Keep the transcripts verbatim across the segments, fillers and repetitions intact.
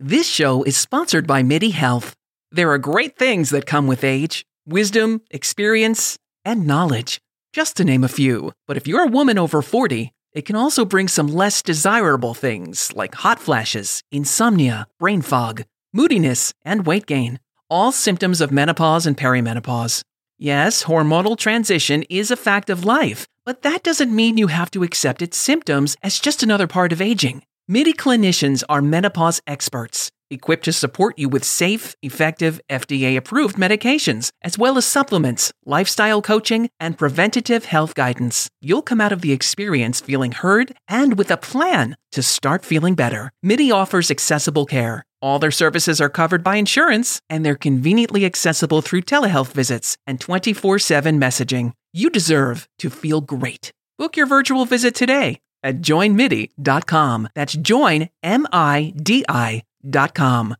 This show is sponsored by MIDI Health. There are great things that come with age: wisdom, experience, and knowledge, just to name a few. But if you're a woman over forty, it can also bring some less desirable things like hot flashes, insomnia, brain fog, moodiness, and weight gain. All symptoms of menopause and perimenopause. Yes, hormonal transition is a fact of life, but that doesn't mean you have to accept its symptoms as just another part of aging. MIDI clinicians are menopause experts, equipped to support you with safe, effective, F D A-approved medications, as well as supplements, lifestyle coaching, and preventative health guidance. You'll come out of the experience feeling heard and with a plan to start feeling better. MIDI offers accessible care. All their services are covered by insurance, and they're conveniently accessible through telehealth visits and twenty-four seven messaging. You deserve to feel great. Book your virtual visit today at join midi dot com. That's join, M I D I dot com.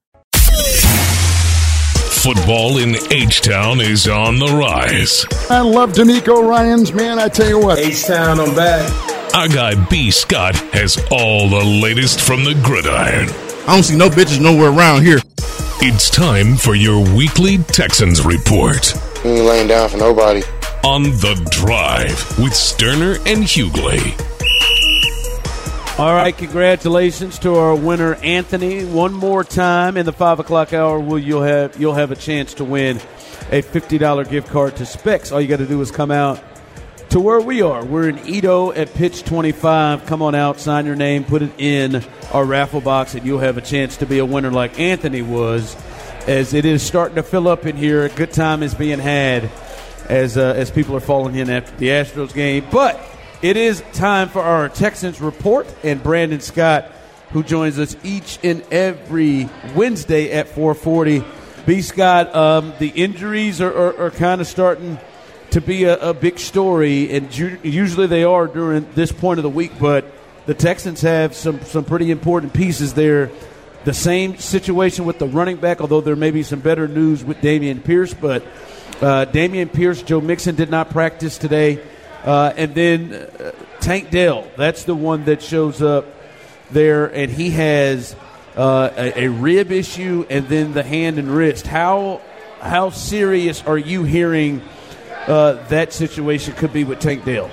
Football in H-Town is on the rise. I love D'Amico Ryans, man. I tell you what. H-Town, I'm back. Our guy B. Scott has all the latest from the gridiron. I don't see no bitches nowhere around here. It's time for your weekly Texans report. You ain't laying down for nobody. On The Drive with Sterner and Hughley. All right, congratulations to our winner, Anthony. One more time in the five o'clock hour, will you'll have you'll have a chance to win a fifty dollars gift card to Specs. All you got to do is come out to where we are. We're in Edo at Pitch twenty-five. Come on out, sign your name, put it in our raffle box, and you'll have a chance to be a winner like Anthony was, as it is starting to fill up in here. A good time is being had as uh, as people are falling in after the Astros game. But it is time for our Texans report, and Brandon Scott, who joins us each and every Wednesday at four forty. B. Scott, um, the injuries are, are, are kind of starting to be a, a big story, and ju- usually they are during this point of the week, but the Texans have some, some pretty important pieces there. The same situation with the running back, although there may be some better news with Dameon Pierce, but uh, Dameon Pierce, Joe Mixon did not practice today. Uh, and then uh, Tank Dell, that's the one that shows up there, and he has uh, a, a rib issue and then the hand and wrist. How how serious are you hearing uh, that situation could be with Tank Dell?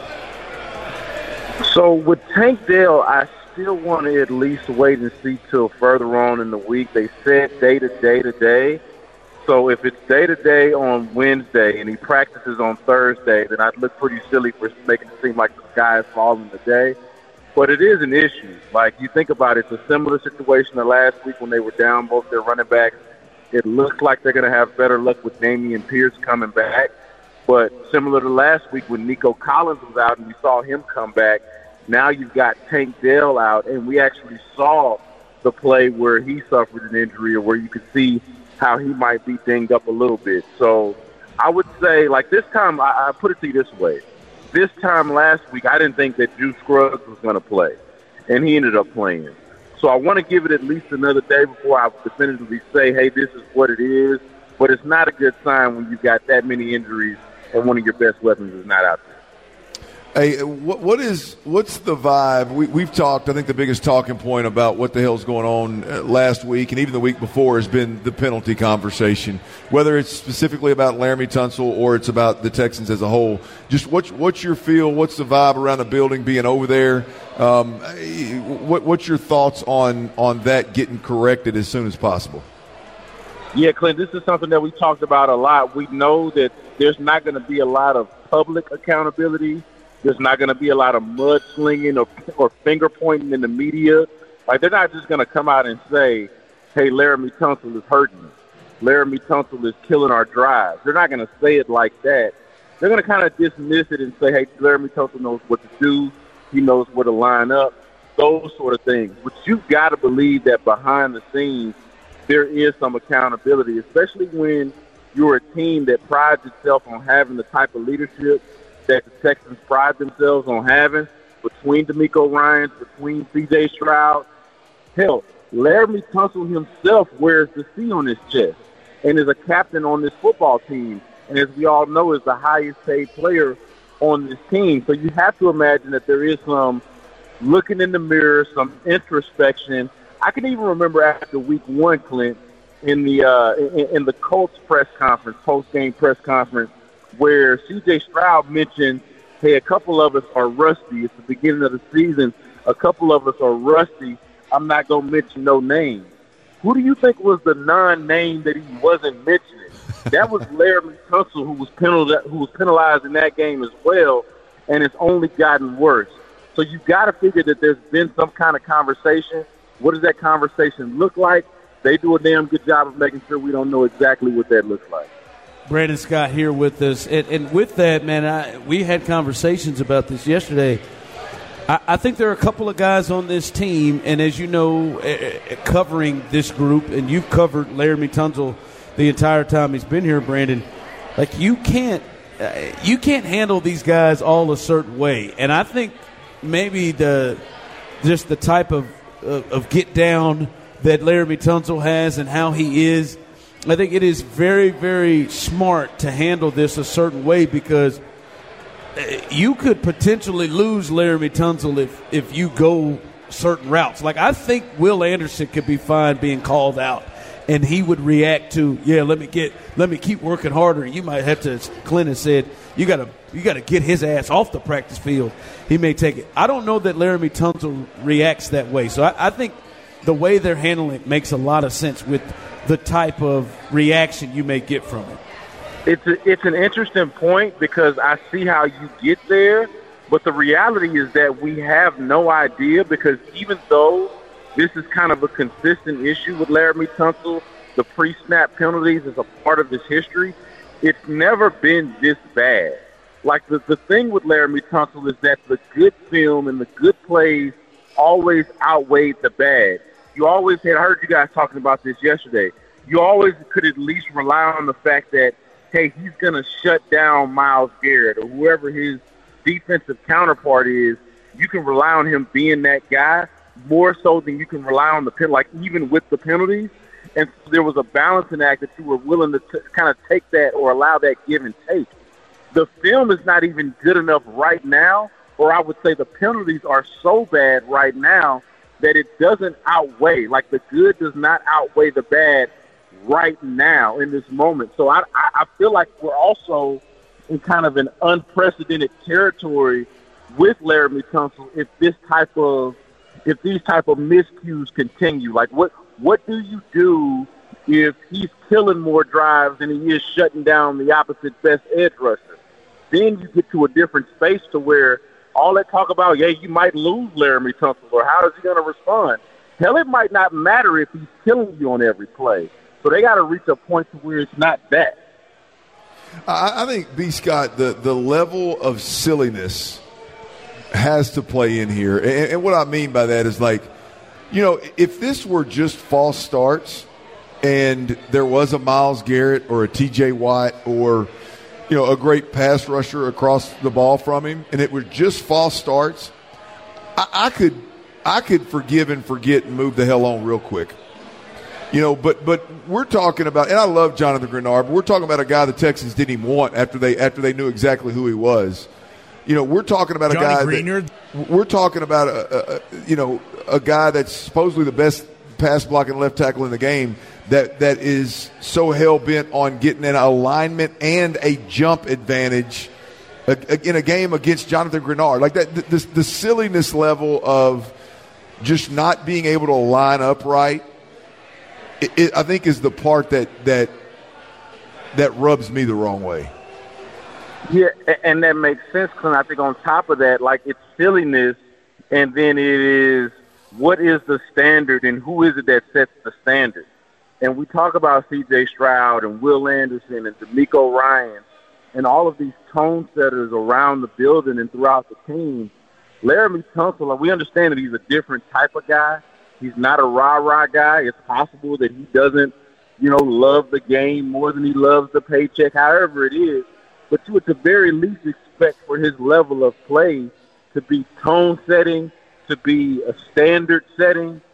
So with Tank Dell, I still want to at least wait and see till further on in the week. They said day to day to day. So if it's day-to-day on Wednesday and he practices on Thursday, then I'd look pretty silly for making it seem like the sky is falling today. But it is an issue. Like, you think about it, it's a similar situation to last week when they were down both their running backs. It looks like they're going to have better luck with Dameon Pierce coming back. But similar to last week when Nico Collins was out and we saw him come back, now you've got Tank Dell out, and we actually saw the play where he suffered an injury or where you could see how he might be dinged up a little bit. So I would say, like this time, I, I put it to you this way. This time last week, I didn't think that Juice Scruggs was going to play, and he ended up playing. So I want to give it at least another day before I definitively say, hey, this is what it is. But it's not a good sign when you've got that many injuries and one of your best weapons is not out there. Hey, what, what is what's the vibe? We, we've talked. I think the biggest talking point about what the hell's going on uh, last week and even the week before has been the penalty conversation. Whether it's specifically about Laramie Tunsil or it's about the Texans as a whole. Just what's what's your feel? What's the vibe around the building being over there? Um, what what's your thoughts on on that getting corrected as soon as possible? Yeah, Clint, this is something that we talked about a lot. We know that there's not going to be a lot of public accountability. There's not going to be a lot of mudslinging or, or finger pointing in the media. Like, they're not just going to come out and say, hey, Laramie Tunsil is hurting us. Laramie Tunsil is killing our drives. They're not going to say it like that. They're going to kind of dismiss it and say, hey, Laramie Tunsil knows what to do. He knows where to line up, those sort of things. But you've got to believe that behind the scenes there is some accountability, especially when you're a team that prides itself on having the type of leadership that the Texans pride themselves on having between D'Amico Ryans, between C J Stroud. Hell, Laramie Tunsil himself wears the C on his chest and is a captain on this football team. And as we all know, is the highest paid player on this team. So you have to imagine that there is some looking in the mirror, some introspection I can even remember after week one, Clint, in the uh, in, in the Colts press conference, post-game press conference, where C J Stroud mentioned, hey, a couple of us are rusty. It's the beginning of the season. A couple of us are rusty. I'm not going to mention no names. Who do you think was the non-name that he wasn't mentioning? That was Laramie Tunsil, who was penalized, who was penalized in that game as well, and it's only gotten worse. So you got to figure that there's been some kind of conversation. What does that conversation look like? They do a damn good job of making sure we don't know exactly what that looks like. Brandon Scott here with us. And, and with that, man, I, we had conversations about this yesterday. I, I think there are a couple of guys on this team, and as you know, uh, covering this group, and you've covered Laramie Tunsil the entire time he's been here, Brandon, like you can't, uh, you can't handle these guys all a certain way. And I think maybe the just the type of, of, of get down that Laramie Tunsil has and how he is, I think it is very, very smart to handle this a certain way because you could potentially lose Laramie Tunsil if, if you go certain routes. Like, I think Will Anderson could be fine being called out, and he would react to, yeah, let me get, let me keep working harder. You might have to, as Clinton said, you got to you got to get his ass off the practice field. He may take it. I don't know that Laramie Tunsil reacts that way. So I, I think the way they're handling it makes a lot of sense with the type of reaction you may get from it. It's a, it's an interesting point because I see how you get there, but the reality is that we have no idea because even though this is kind of a consistent issue with Laramie Tunsil, the pre-snap penalties is a part of his history, it's never been this bad. Like the, the thing with Laramie Tunsil is that the good film and the good plays always outweighed the bad. You always had, I heard you guys talking about this yesterday, you always could at least rely on the fact that, hey, he's going to shut down Myles Garrett or whoever his defensive counterpart is. You can rely on him being that guy more so than you can rely on the penalty, like even with the penalties. And so there was a balancing act that you were willing to t- kind of take that or allow that give and take. The film is not even good enough right now, or I would say the penalties are so bad right now that it doesn't outweigh, like the good does not outweigh the bad right now in this moment. So I, I feel like we're also in kind of an unprecedented territory with Laramie Tunsil if this type of if these type of miscues continue. Like what what do you do if he's killing more drives than he is shutting down the opposite best edge rusher? Then you get to a different space to where all that talk about, yeah, you might lose Laramie Tunsil, or how is he going to respond? Hell, it might not matter if he's killing you on every play. So they got to reach a point to where it's not that. I, I think, B. Scott, the, the level of silliness has to play in here. And, and what I mean by that is, like, you know, if this were just false starts and there was a Myles Garrett or a T J Watt or, you know, a great pass rusher across the ball from him, and it was just false starts, I, I could I could forgive and forget and move the hell on real quick. You know, but but we're talking about, and I love Jonathan Grenard, but we're talking about a guy the Texans didn't even want after they after they knew exactly who he was. You know, we're talking about Johnny a guy Greener. that we're talking about a, a you know a guy that's supposedly the best pass blocking left tackle in the game that that is so hell bent on getting an alignment and a jump advantage in a game against Jonathan Grenard. Like that, the, the silliness level of just not being able to line up right, it, it, I think, is the part that that that rubs me the wrong way. Yeah, and that makes sense, Clint. I think on top of that, like, it's silliness, and then it is what is the standard and who is it that sets the standard? And we talk about C J Stroud and Will Anderson and DeMeco Ryans and all of these tone setters around the building and throughout the team. Laramie Tunsil, we understand that he's a different type of guy. He's not a rah-rah guy. It's possible that he doesn't, you know, love the game more than he loves the paycheck, however it is. But you at the very least expect for his level of play to be tone setting, to be a standard setting.